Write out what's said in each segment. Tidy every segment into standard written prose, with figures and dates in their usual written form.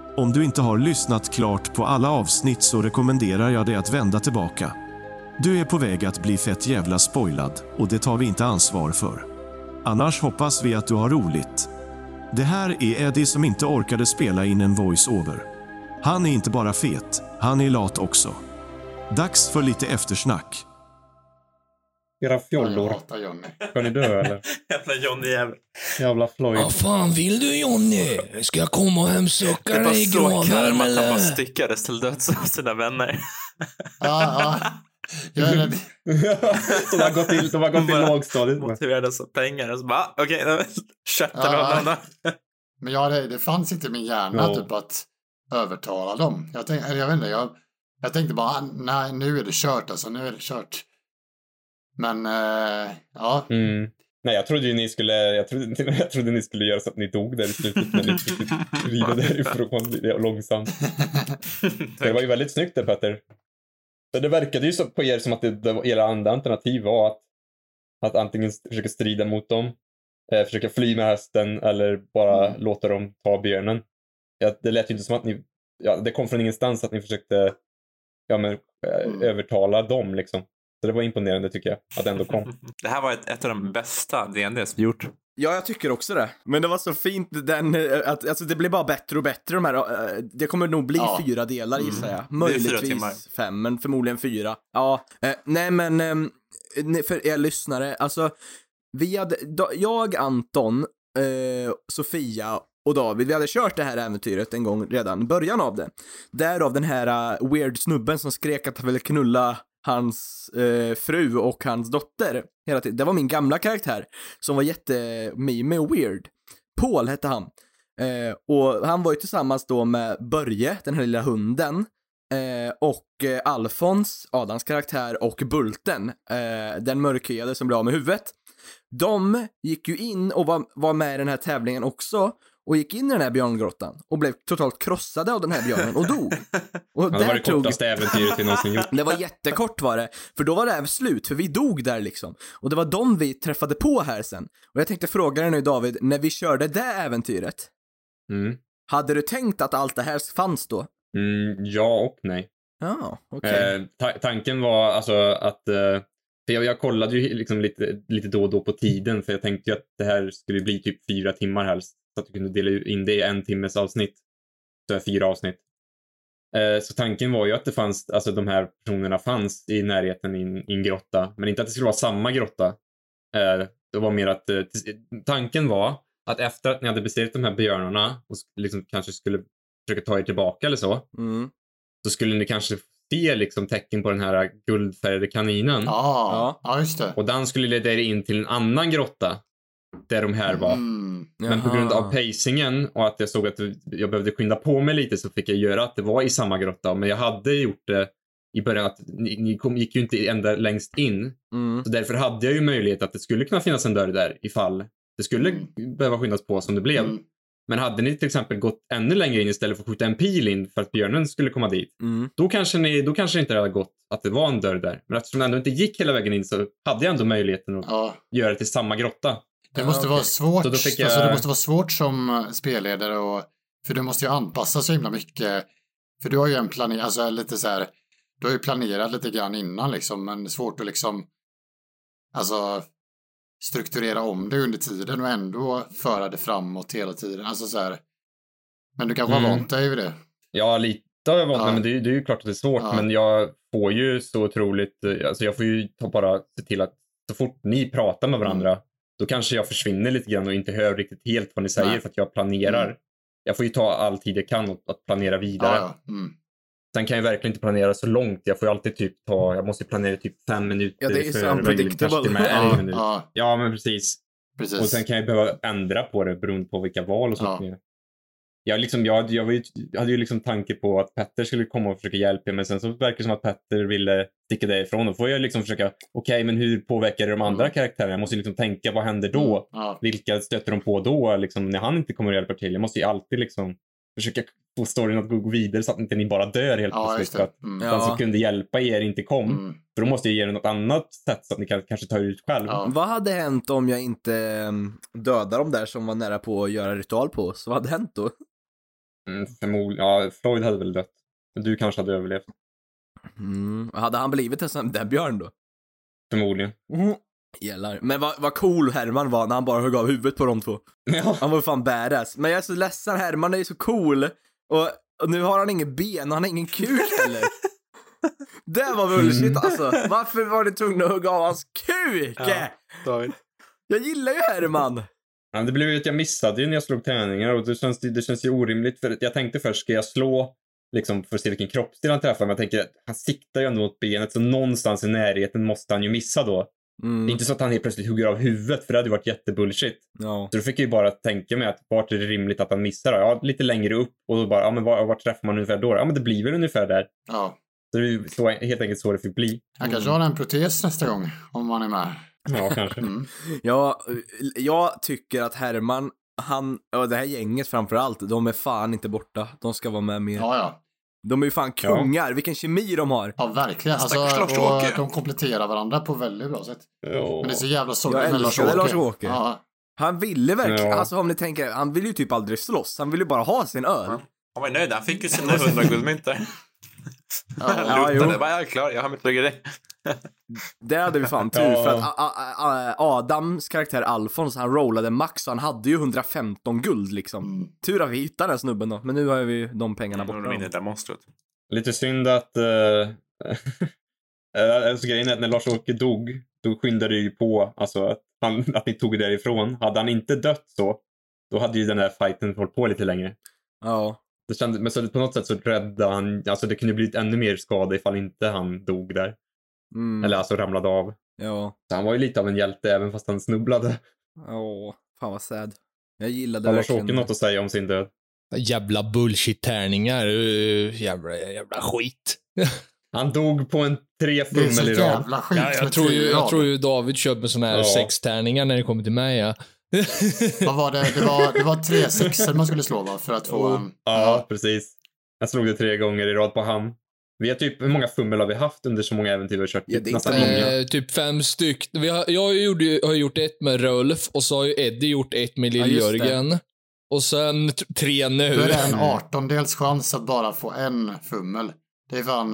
Om du inte har lyssnat klart på alla avsnitt så rekommenderar jag dig att vända tillbaka. Du är på väg att bli fett jävla spoilad och det tar vi inte ansvar för. Annars hoppas vi att du har roligt. Det här är Eddie som inte orkade spela in en voice-over. Han är inte bara fet, han är lat också. Dags för lite eftersnack. Era fjollor. Ska ni dö eller? Jävla Johnny Jävla Floyd. Vad fan vill du, Johnny? Ska jag komma och hemsöka dig i graven eller? Man eller? bara styckades till döds av sina vänner. Ja. Jag är rädd. De har gått till lågstadiet. Motiverades av pengar och så bara, okej, köpte de. Men det fanns inte i min hjärna typ att övertala dem. Jag vet inte, jag tänkte bara, nej, nu är det kört alltså, nu är det kört. Men, ja. Nej, jag trodde ni skulle göra så att ni dog där i slutet när ni fick rida därifrån långsamt. Det var ju väldigt snyggt där, Petter. Så det verkade ju så på er som att era andra alternativ var att antingen försöka strida mot dem, försöka fly med hästen eller bara låta dem ta björnen. Det lät ju inte som att ni, det kom från ingenstans att ni försökte övertala dem liksom. Så det var imponerande tycker jag, att det ändå kom. Det här var ett av de bästa D&D's vi gjort. Ja, jag tycker också det. Men det var så fint alltså det blir bara bättre och bättre de här. Det kommer nog bli 4 delar gissar jag. Möjligtvis 5, men förmodligen 4. Ja, nej men för er lyssnare, alltså jag, Anton, Sofia och David, vi hade kört det här äventyret en gång redan i början av det. Därav den här weird snubben som skrek att han ville knulla hans fru och hans dotter hela tiden. Det var min gamla karaktär som var jättemimig och weird. Paul hette han. Och han var ju tillsammans då med Börje, den här lilla hunden, och Alfons, Adams karaktär, och Bulten, den mörkhyade som blev av med huvudet. De gick ju in och var med i den här tävlingen också och gick in i den här björngrottan och blev totalt krossade av den här björnen och dog. Och det var det kortaste äventyret vi någonsin gjort. Det var jättekort var det, för då var det slut, för vi dog där liksom. Och det var de vi träffade på här sen. Och jag tänkte fråga dig nu, David, när vi körde det äventyret, hade du tänkt att allt det här fanns då? Ja och nej. Ja, okej. Tanken var alltså att jag kollade ju liksom lite då och då på tiden, för jag tänkte ju att det här skulle bli typ 4 timmar helst, så att du kunde dela in det i 1 timmes avsnitt. Så är 4 avsnitt. Så tanken var ju att det fanns, alltså de här personerna fanns i närheten i en grotta, men inte att det skulle vara samma grotta. Det var mer att tanken var att efter att ni hade besegrat de här björnarna och liksom kanske skulle försöka ta er tillbaka eller så, så skulle ni kanske se liksom tecken på den här guldfärgade kaninen. Ja, just det. Och den skulle leda er in till en annan grotta där de här var. Men på grund av pacingen och att jag såg att jag behövde skynda på mig lite, så fick jag göra att det var i samma grotta. Men jag hade gjort det i början att ni gick ju inte ända längst in. Så därför hade jag ju möjlighet att det skulle kunna finnas en dörr där ifall det skulle behöva skyndas på som det blev. Men hade ni till exempel gått ännu längre in istället för att skjuta en pil in för att björnen skulle komma dit, då kanske det inte hade gått att det var en dörr där. Men eftersom det ändå inte gick hela vägen in, så hade jag ändå möjligheten att göra det till samma grotta. Det måste vara svårt. Alltså, det måste vara svårt som spelledare, för du måste ju anpassa så himla mycket. För du har ju en planering, alltså lite så här, du har ju planerat lite grann innan liksom, men svårt att liksom, alltså strukturera om det under tiden och ändå föra det framåt hela tiden. Alltså så här. Men du kanske har vant dig vid det. Ja, lite har jag vant mig, men det är ju klart att det är svårt. Men jag får ju så otroligt, alltså jag får ju bara se till att så fort ni pratar med varandra, då kanske jag försvinner lite grann och inte hör riktigt helt vad ni säger, för att jag planerar. Jag får ju ta all tid jag kan att planera vidare. Sen kan jag verkligen inte planera så långt. Jag får ju alltid jag måste planera typ 5 minuter. Ja, det är så unpredictable. Ja, men precis. Och sen kan jag behöva ändra på det beroende på vilka val och sånt. Jag hade ju liksom tanke på att Petter skulle komma och försöka hjälpa, men sen så verkar det som att Petter ville sticka därifrån. Då får jag liksom försöka, men hur påverkar det de andra karaktärerna? Jag måste liksom tänka, vad händer då? Vilka stöter de på då? Liksom, när han inte kommer att hjälpa till. Jag måste ju alltid liksom försöka få storyn att gå vidare så att inte ni bara dör helt plötsligt. För att den som kunde hjälpa er inte kom. För då måste jag ge er något annat sätt så att ni kan kanske ta ut själv. Vad hade hänt om jag inte dödade dem där som var nära på att göra ritual på? Så vad hade hänt då? Förmodligen. Ja, Floyd hade väl dött. Men du kanske hade överlevt. Hade han blivit en sån där björn då? Förmodligen. Gällar. Men vad cool Herman var när han bara högg av huvudet på de två. Ja. Han var fan badass. Men jag är så ledsen, Herman är ju så cool. Och nu har han ingen ben och han har ingen kuk heller. Det var bullshit alltså. Varför var du tvungen att hugga av hans kuk? Ja, jag gillar ju Herman. Ja, det blev ju att jag missade ju när jag slog träningar. Och det känns ju orimligt. För jag tänkte först, ska jag slå liksom för att se vilken kroppsdel han träffar? Men jag tänker, han siktar ju ändå mot benet. Så någonstans i närheten måste han ju missa då. Det är inte så att han helt plötsligt hugger av huvudet, för det hade ju varit jättebullshit. Ja. Så då fick jag ju bara tänka mig att vart är det rimligt att han missar då? Ja, lite längre upp. Och då bara, ja men vart träffar man ungefär då? Ja men det blir väl ungefär där. Ja. Så det är ju så, helt enkelt så det fick bli. Han kanske har en protes nästa gång, om man är med. Ja, kanske. Ja, jag tycker att Herman, och det här gänget framförallt, de är fan inte borta. De ska vara med mer. Ja. De är ju fan kungar, vilken kemi de har. Ja, verkligen. Alltså, och de kompletterar varandra på väldigt bra sätt. Ja. Men det är så jävla sorgligt med Lars-Åke. Ja. Han ville verkligen, alltså om ni tänker, han vill ju typ aldrig slåss. Han vill ju bara ha sin öl. Han var ju nöjd, han fick ju sina 100 guldmyntar. Det var jag klar, jag har mitt bryggeri. Det hade vi fan tur för att Adams karaktär Alfons, han rollade max och han hade ju 115 guld liksom. Tur att vi hittade den snubben då, men nu har vi de pengarna borta. Lite synd att alltså grejen är att när Lars-Åke dog, då skyndade det ju på alltså att ni tog det därifrån. Hade han inte dött så, då hade ju den här fighten hållit på lite längre. Ja. Det kändes, men så på något sätt så räddade han, alltså det kunde blivit ännu mer skada ifall inte han dog där. Eller alltså ramlade av. Ja. Så han var ju lite av en hjälte även fast han snubblade. Fan vad sad. Jag gillade verkligen. Lars-Åke något att säga om sin död. Jävla bullshit-tärningar. Jävla skit. Han dog på en 3-fummel i rad. Jävla skit. Ja, jag tror ju David köpte såna här 6-tärningar när det kommer till mig, ja. Vad var det? Det var 3 6 man skulle slå, va? För att få en... Ja, precis. Jag slog det 3 gånger i rad på han. Vi har typ, hur många fummel har vi haft under så många äventyr vi har kört? Typ 5 styck. Jag har gjort ett med Rolf och så har ju Eddie gjort ett med Lill-Jörgen. Och sen 3 nu. Då är det en 18-dels chans att bara få en fummel. Det är fan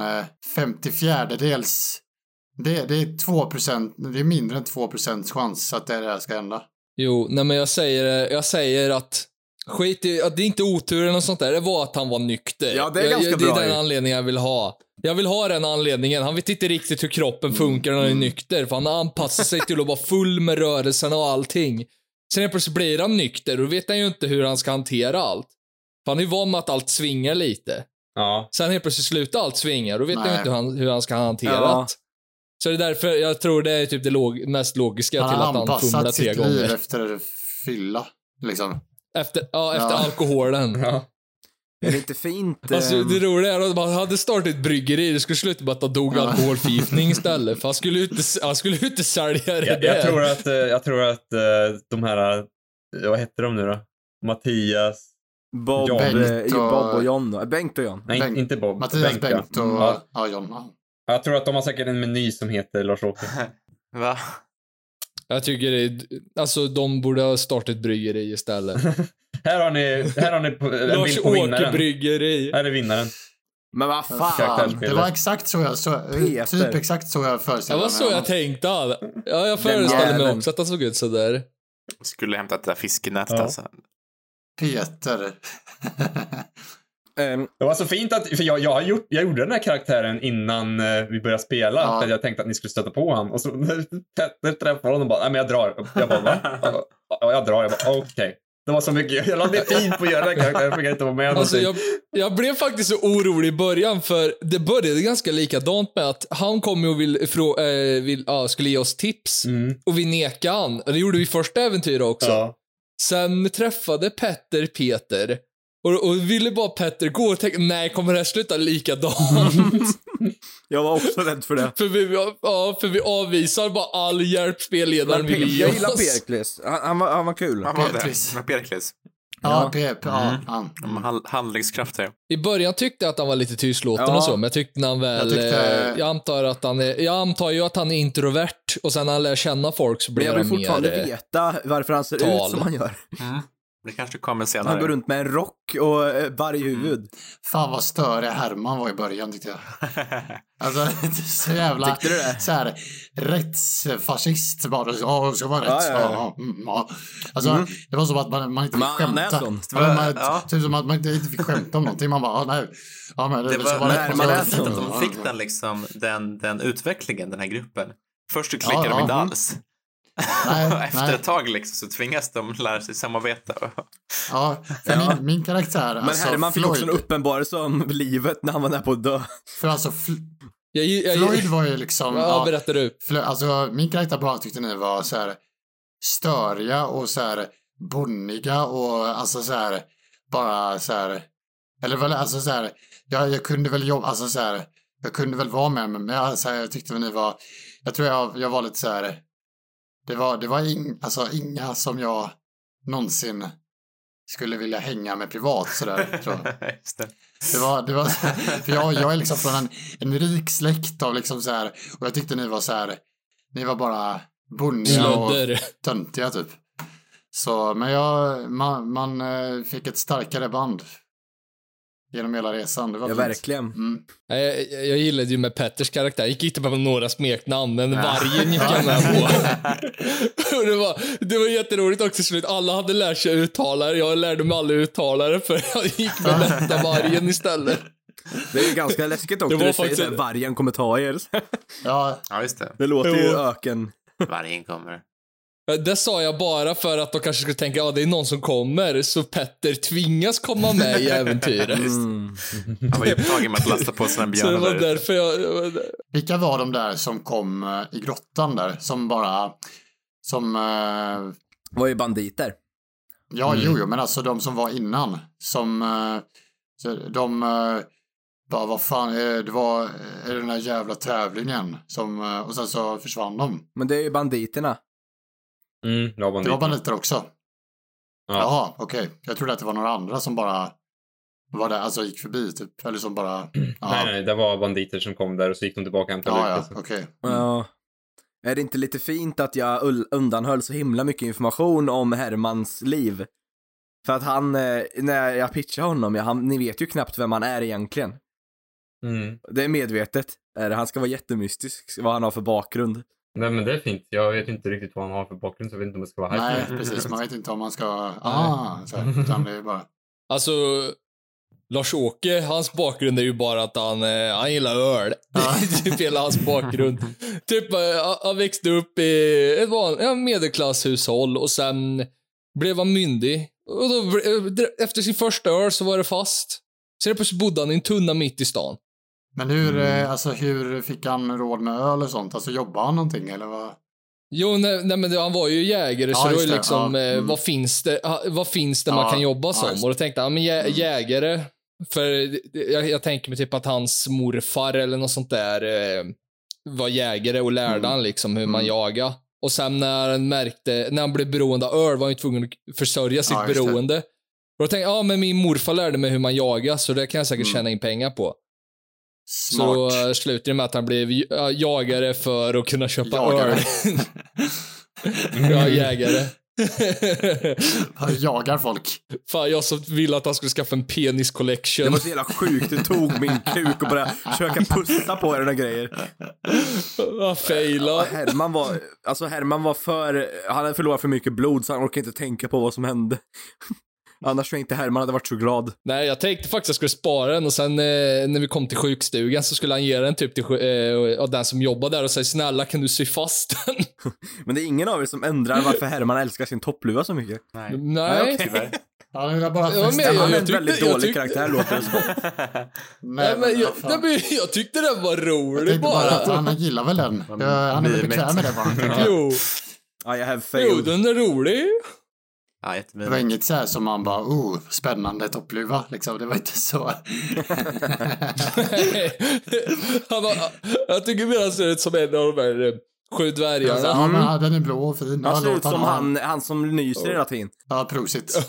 54-dels. Det är 2%, det är mindre än 2% chans att det här ska hända. Jo, nej men jag säger att skit i, att det är inte otur eller något sånt där. Det var att han var nykter. Ja, det är ganska bra. Det är den anledningen jag vill ha. Jag vill ha den anledningen. Han vet inte riktigt hur kroppen funkar när han är nykter. För han anpassar sig till att vara full med rörelserna och allting. Sen helt plötsligt blir han nykter och vet han ju inte hur han ska hantera allt. För han är ju van med att allt svingar lite. Ja. Sen helt plötsligt slutar allt svinga. Då vet han ju inte hur han ska hantera det. Så det är därför jag tror det är typ det mest logiska till att han fumlar 3 gånger. Han har anpassat sitt liv efter fylla, liksom. Efter alkoholen. Ja. Är det inte fint? Alltså, det roliga är att man hade startat ett bryggeri. Det skulle sluta med att han dog alkoholförgiftning istället. För han skulle inte sälja det där. Jag tror att de här, vad heter de nu då? Mattias, Bob och John. Bengt och John. Nej, inte Bob. Mattias, Bengt och John. Jag tror att de har säkert en meny som heter Lars-Åke. Va? Jag tycker alltså de borde ha startat ett bryggeri istället. Här har ni en bild på vinnaren. Bryggeri. Här är vinnaren. Men vad fan. Det var exakt så typ exakt så jag föreställde mig. Det var så jag tänkte. Ja, jag föreställde mig också att han såg ut så där. Skulle hämta det där fiskenätet alltså. Peter. Det var så fint att, för jag gjorde den här karaktären innan vi började spela, för jag tänkte att ni skulle stöta på honom, och så när träffade honom och bara, nej men jag drar. Jag bara, va? Jag drar. Jag bara, okej. Det var så mycket, jag lade tid på att göra den här karaktären, jag fick inte vara med. Alltså jag blev faktiskt så orolig i början, för det började ganska likadant med att han kom och skulle ge oss tips, och vi nekade han. Det gjorde vi första äventyret också. Ja. Sen träffade Peter och ville bara Petter gå och tänkte, nej, kommer det här sluta likadant? Jag var också rädd för det. För vi avvisar bara all hjälp spelledaren vill ge oss. Jag gillar Perkles. Han var kul. Han var det. Med Perkles. Ja, handlingskraft här. I början tyckte jag att han var lite tystlåten och så, men jag tyckte när han väl... Jag antar ju att han är introvert, och sen när han lär känna folk så blir han mer... Jag vill fortfarande veta varför han ser ut som han gör. Det kanske kommer senare. Han går runt med en rock och varghuvud. Fan vad störig Herman var i början tyckte jag. Alltså så jävla tyckte du det? Så här rättsfascist bara. Ja, det ska vara rätt. Ja. Alltså det var som att man inte fick skämta. Typ som att man inte fick skämta om någonting. Man bara, nej. Ja, men det var närmast att de fick den liksom, den utvecklingen, den här gruppen. Först så klickade de inte alls. Efter ett tag liksom, så tvingas de lära sig samarbeta. Ja, för min karaktär. Men alltså, Herman fick också en uppenbarelse om livet när han var nära på att dö. För alltså, Floyd var ju liksom... Ja, berättar du. Alltså, min karaktär bara tyckte ni var så här störiga och så här bonniga och alltså så här bara så här... Eller väl, alltså så här... Jag kunde väl jobba, alltså så här... Jag kunde väl vara med, men jag tyckte väl ni var... Jag tror jag var lite så här... Det var inga som jag någonsin skulle vilja hänga med privat sådär, tror jag. Just det. Det var för jag är liksom från en rik släkt av liksom så här, och jag tyckte ni var så här, ni var bara bonniga och töntiga typ. Så, men man fick ett starkare band genom hela resan. Det var verkligen. Jag gillade ju med Petters karaktär. Jag gick inte på några smeknamn, men vargen gick jag med på. Och det var jätteroligt också slut. Alla hade lärt sig uttalare. Jag lärde mig aldrig uttalare för jag gick med detta vargen istället. Det är ju ganska läskigt också. Det var faktiskt att vargen kommer ta er. Ja, just det. Det låter ju öken. Vargen kommer. Det sa jag bara för att de kanske skulle tänka det är någon som kommer, så Petter tvingas komma med i äventyret. Han var ju upptagen med att lasta på sina björnar. Så det var därför jag... Vilka var de där som kom i grottan där? Som bara... Som... var ju banditer. Ja, jo, men alltså de som var innan. Som... de... bara, vad fan, det var den här jävla tävlingen. Som, och sen så försvann de. Men det är ju banditerna. Det var banditer också. Ja. Jaha, okej. Jag trodde att det var några andra som bara var där, alltså gick förbi typ. Eller som bara... Nej, det var banditer som kom där och så gick de tillbaka hem till okej. Ja. Är det inte lite fint att jag undanhöll så himla mycket information om Hermans liv? För att han, när jag pitchade honom, ni vet ju knappt vem han är egentligen. Det är medvetet. Han ska vara jättemystisk, vad han har för bakgrund. Nej, men det är fint. Jag vet inte riktigt vad han har för bakgrund, så jag vet inte om det ska vara här. Nej, precis. Man vet inte om man ska... utan det är bara... Alltså, Lars-Åke, hans bakgrund är ju bara att han gillar öl. Typ hela hans bakgrund. Typ, han växte upp i ett medelklasshushåll och sen blev han myndig. Och då, efter sin första öl så var det fast. Sen plötsligt bodde han i en tunna mitt i stan. Men hur fick han råd med öl och sånt? Alltså jobbade han någonting eller vad? Jo, nej men han var ju jägare, så det var ju liksom, vad finns det man kan jobba som? Och då tänkte han, men jägare, för jag tänker mig typ att hans morfar eller något sånt där var jägare och lärde han liksom hur man jagar. Och sen när han blev beroende av öl var han ju tvungen att försörja sitt beroende. Och då tänkte jag, men min morfar lärde mig hur man jagar, så det kan jag säkert tjäna in pengar på. Smart. Så slutar det med att han blev jagare för att kunna köpa öl. Ja, jägare. Han jagar folk. Fan, jag som ville att han skulle skaffa en penis collection. Det var så jävla sjukt. Du tog min kuk och började försöka pussa på den och grejer. Faila. Herman var han hade förlorat för mycket blod så han orkade inte tänka på vad som hände. Annars tror jag inte Herman hade varit så glad. Nej, jag tänkte faktiskt att jag skulle spara den och sen när vi kom till sjukstugan så skulle han ge den typ till den som jobbar där och säga, snälla kan du sy fast den? Men det är ingen av er som ändrar varför Herman älskar sin toppluva så mycket. Nej. Okay. Han är en väldigt dålig karaktär, låter det så. Jag tyckte den var rolig. Jag bara att han gillar väl den. Han är väl bekväm med det bara. Jo. I have failed. Jo, den är rolig. Ja, det var inget så här som man bara, spännande toppluva, liksom. Det var inte så. Jag tycker mer han ser ut som en av de här 7 dvärgarna. Ja, men den är blå och fin. Han ser ut som han som nyser hela tiden. Ja, prosit.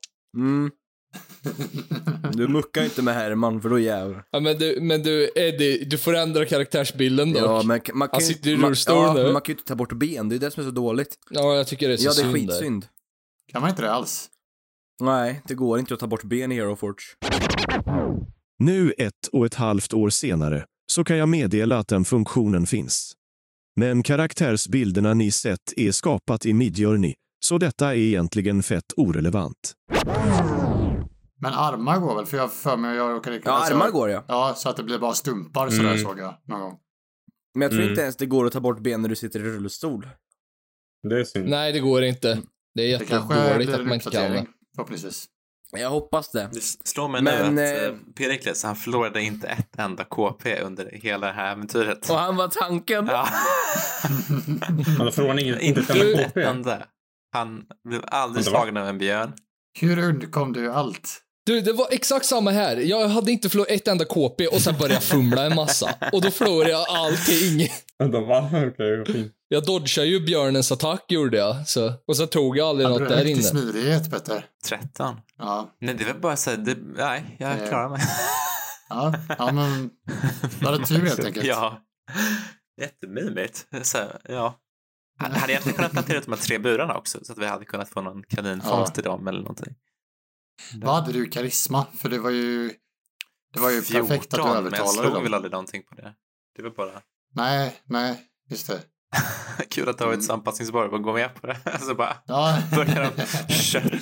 Du muckar inte med Herman, för då jävlar. Ja, men du Eddie, du får ändra karaktärsbilden dock. Ja, men han sitter i rullstol nu. Man kan ju inte ta bort ben, det är det som är så dåligt. Ja, jag tycker det är så synd. Ja, det är skitsynd. Kan man inte det alls? Nej, det går inte att ta bort ben i Hero Forge. Nu 1,5 år senare så kan jag meddela att den funktionen finns. Men karaktärsbilderna ni sett är skapat i Midjourney, så detta är egentligen fett orelevant. Men armar går väl? För jag för mig jag råkade... Ja, armar går ja. Ja, så att det blir bara stumpar sådär såg jag någon gång. Men jag tror inte ens det går att ta bort ben när du sitter i rullstol. Det är synd. Nej, det går inte. Det är jättedåligt att man inte kan det. Förhoppningsvis. Jag hoppas det. Det slår mig nu att Perikles, han förlorade inte ett enda KP under hela det här äventyret. Och han var tanken. Ja. Han får inte ett enda. Han blev aldrig slagen av en björn. Hur undkom du allt? Du, det var exakt samma här. Jag hade inte förlorat ett enda KP och sen började jag fumla en massa. Och då förlorade jag allting. Okej. Jag dodgade ju björnens attack, gjorde jag. Så. Och så tog jag aldrig något där inne. Smidighet, Petter. 13. Ja. Nej, det var bara så här, nej, jag klarar mig. Ja, men det var tur helt enkelt. Ja. Jättemimigt. Så, ja. Hade jag egentligen kunnat plantera ut de här 3 burarna också, så att vi hade kunnat få någon kaninfångst i dem eller någonting. Vad hade du karisma? För det var ju 14, perfekt att du övertalade dem. Men jag slog väl aldrig någonting på det. Det var bara... Nej, just det. Kul att Davids anpassningsbar och gå med på det. Alltså bara börjar de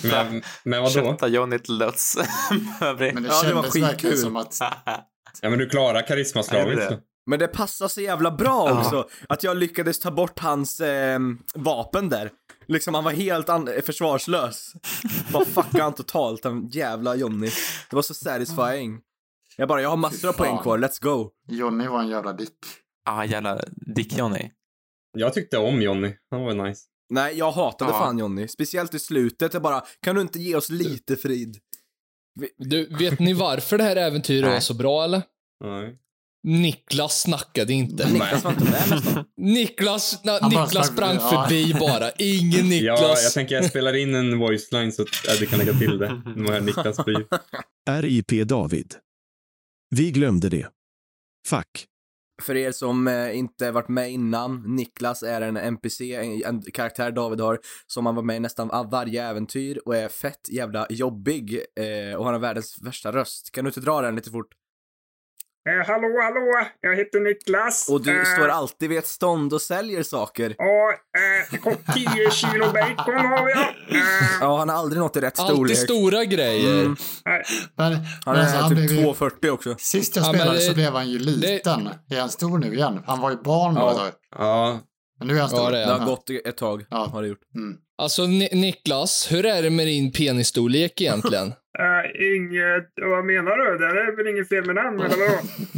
kötta Johnny till döds. Men det kändes verkligen som att... Ja, men du klarar karismaslaget. Men det passar så jävla bra också. Att jag lyckades ta bort hans vapen där. Liksom han var helt försvarslös. Bara fuckade han totalt, den jävla Johnny. Det var så satisfying. Jag har massor av poäng kvar, let's go. Johnny var en jävla dick. Jävla dick Johnny. Jag tyckte om Johnny, han var nice. Nej, jag hatade fan Johnny. Speciellt i slutet, kan du inte ge oss lite frid? Du, vet ni varför det här äventyret var så bra, eller? Nej. Niklas snackade inte. Niklas var inte med nästan. Niklas sprang förbi bara. Ingen Niklas. Ja, jag tänker jag spelar in en voice line så att Eddie kan lägga till det. Nu har Niklas blir. RIP David. Vi glömde det. Fuck. För er som inte varit med innan, Niklas är en NPC, en karaktär David har, som han var med i nästan varje äventyr och är fett jävla jobbig och har världens värsta röst. Kan du inte dra den lite fort? Hallå, jag heter Niklas. Och du står alltid vid ett stånd och säljer saker. Ja, 10 kilo bacon har jag. Ja, han har aldrig nått i rätt storlek. Alltid stora grejer. Han är typ 2,40 också. Sist jag spelade så blev han ju liten. Är han stor nu igen? Han var ju barn då. Ja. Men nu är han stor. Det har gått ett tag. Har det gjort. Alltså, Niklas, hur är det med din penisstorlek egentligen? Inget, vad menar du? Det är väl inget fel med den, eller vadå?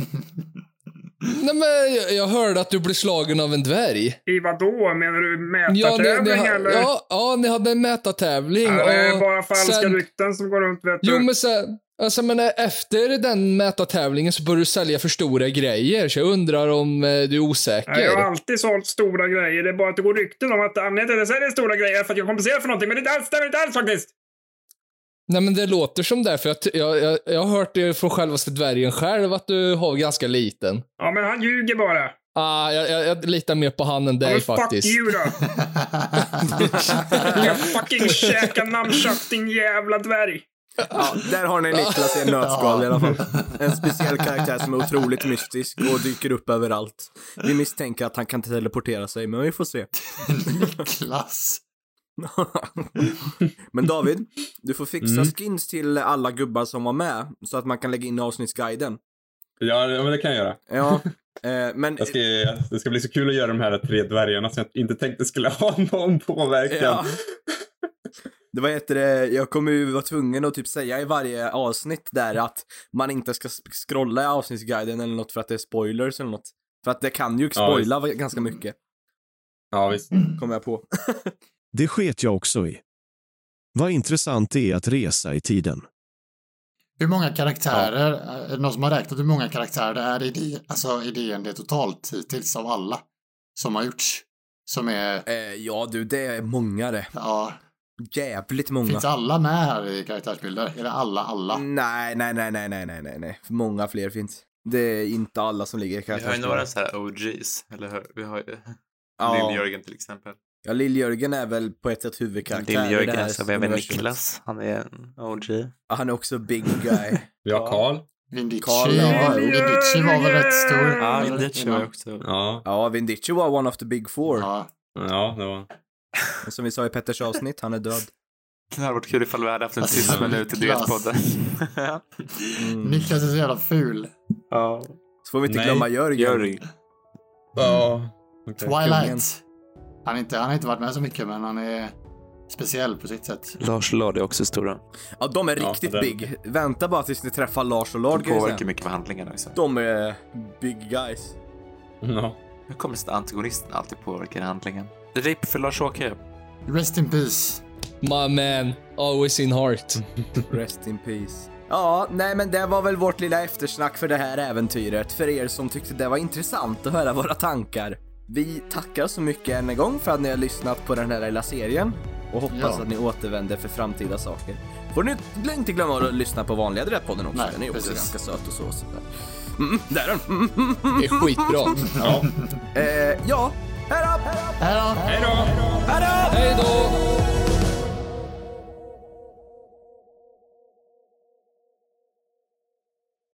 Nej, men jag hörde att du blev slagen av en dvärg. I vad då? Menar du mätartävling eller? Ja, ni hade en mätartävling. Ja, det är bara falska rykten som går runt, vet du. Jo, men men efter den mätartävlingen så började du sälja för stora grejer. Så jag undrar om du är osäker. Jag har alltid sålt stora grejer. Det är bara att det går rykten om att anledningen till att jag säljer stora grejer för att jag kompenserar för någonting. Men det stämmer inte alls faktiskt. Nej, men det låter som det, för jag har hört det från självaste dvärgen själv att du har ganska liten. Ja, men han ljuger bara. Jag litar mer på han än dig faktiskt. Fuck you då. Jag fucking käkar namnkött, din jävla dvärg. Ja, där har ni Niklas i en nötskal i alla fall. En speciell karaktär som är otroligt mystisk och dyker upp överallt. Vi misstänker att han kan teleportera sig, men vi får se. Niklas. Men David, du får fixa skins till alla gubbar som var med så att man kan lägga in i avsnittsguiden. Ja, men det kan jag göra. Ja, men det ska bli så kul att göra de här 3 dvärgarna som jag inte tänkte skulle ha någon påverkan. Ja. Det var jag kommer ju vara tvungen att typ säga i varje avsnitt där att man inte ska scrolla i avsnittsguiden eller något för att det är spoilers eller något. För att det kan ju spoila ganska mycket. Ja, visst. Kommer jag på. Det sket jag också i. Vad intressant det är att resa i tiden. Hur många karaktärer, är det någon som har räknat hur många karaktärer det är i DND totalt hittills av alla som har gjorts? Som är... ja du, det är många det. Ja. Jävligt många. Finns alla med här i karaktärsbilder? Är det alla? Nej. Många fler finns. Det är inte alla som ligger i karaktärsbilder. Vi har ju några så här OGs, eller hur? Vi har ju Lill-Jörgen till exempel. Ja, Lill-Jörgen är väl på ett sätt huvudkaraktär. Lill-Jörgen, så vi har Niklas. Han är en OG. Ja, han är också big guy. Ja, Carl. Vindici var väl rätt stor. Ja, Vindici var också. Ja, Vindici var one of the big four. Ja, det var. Och som vi sa i Petters avsnitt, han är död. Det hade varit kul ifall vi hade haft en sista minut i Duettpodden. Niklas är så jävla ful. Ja. Så får vi inte glömma Jörgen. Ja. Okay. Twilight. Han har inte varit med så mycket, men han är speciell på sitt sätt. Lars och Lard är också stora. Ja, de är riktigt big. Vänta bara tills ni träffar Lars och Lard. De påverkar mycket med handlingarna också. De är big guys. Ja. Hur kommer det att antagonisten alltid påverkar handlingen? RIP för Lars-Åke. Rest in peace. My man, always in heart. Rest in peace. Ja, nej men det var väl vårt lilla eftersnack för det här äventyret. För er som tyckte det var intressant att höra våra tankar. Vi tackar så mycket än en gång för att ni har lyssnat på den här lilla serien. Och hoppas att ni återvänder för framtida saker. Får ni inte glömma att lyssna på vanliga Duettpodden också. Den är också ganska söt och så. Där är den. Det är skitbra. Ja. Ja, hej då! Hej då!